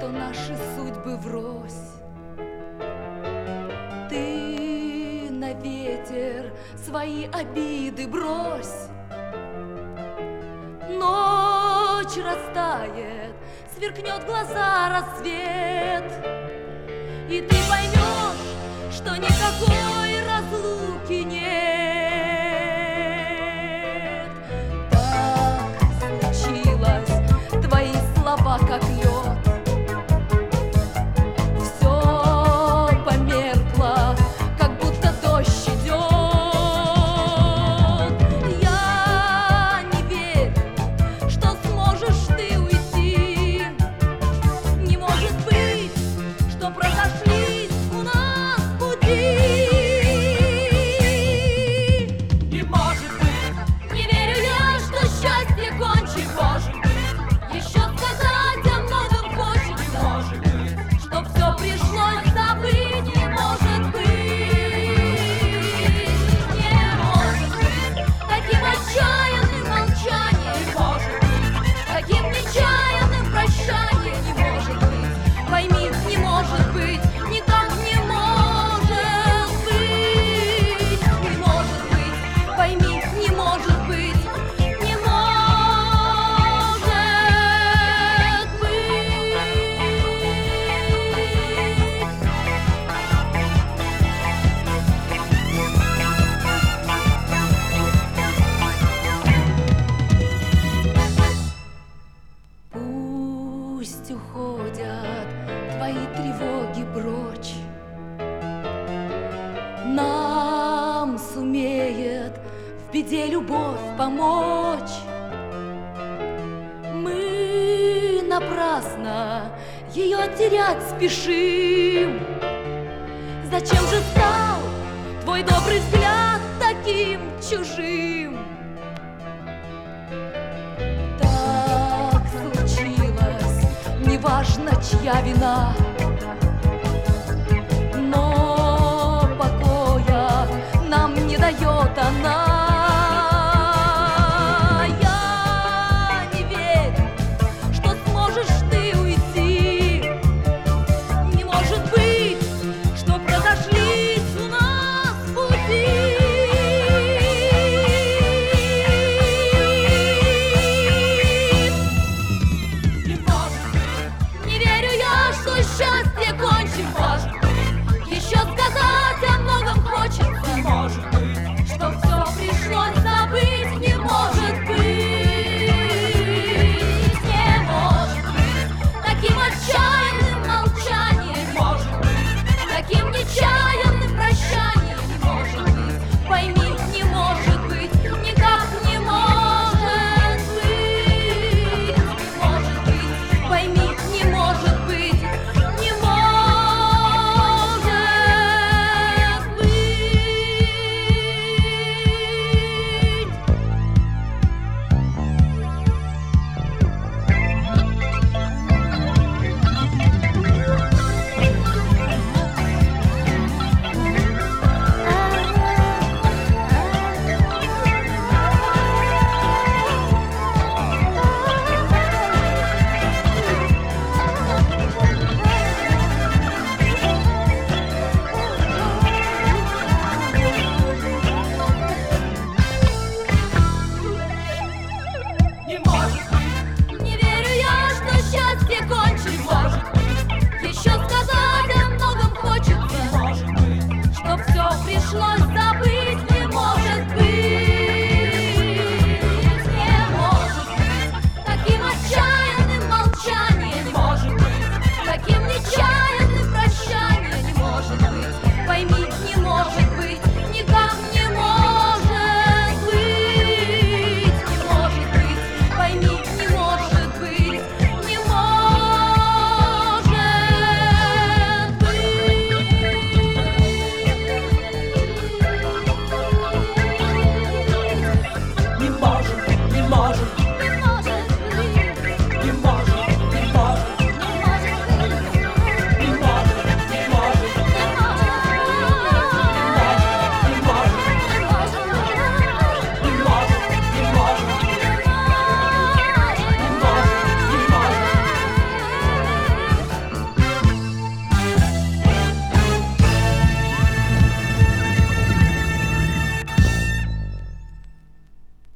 что наши судьбы врозь. Ты на ветер свои обиды брось. Ночь растает, сверкнет глаза рассвет, и ты поймешь, что никакой разлуки нет. Так случилось, твои слова как лед. Все померкло, как будто дождь идет. Я не верю, что сможешь ты уйти. Не может быть, что разошлись у нас пути. Не может быть, Не верю я, что счастье кончится. может быть, Еще сказать о многом хочется, может быть, чтоб все пришлось забыть. Не может быть, не может быть таким отчаянным молчанием, может быть, таким нечаянным прощанием. Не может быть, пойми, не может быть, никак не может быть. Не может быть, пойми, не может быть, не может быть. Пусть уходят твои тревоги прочь. Нам сумеет в беде любовь помочь. Мы напрасно ее терять спешим. Зачем же стал твой добрый взгляд таким чужим? Так случилось, неважно, чья вина, но покоя нам не дает она. Я не верю, что сможешь ты уйти. Не может быть, что разошлись у нас пути. не может быть, Не верю я, что счастье кончится.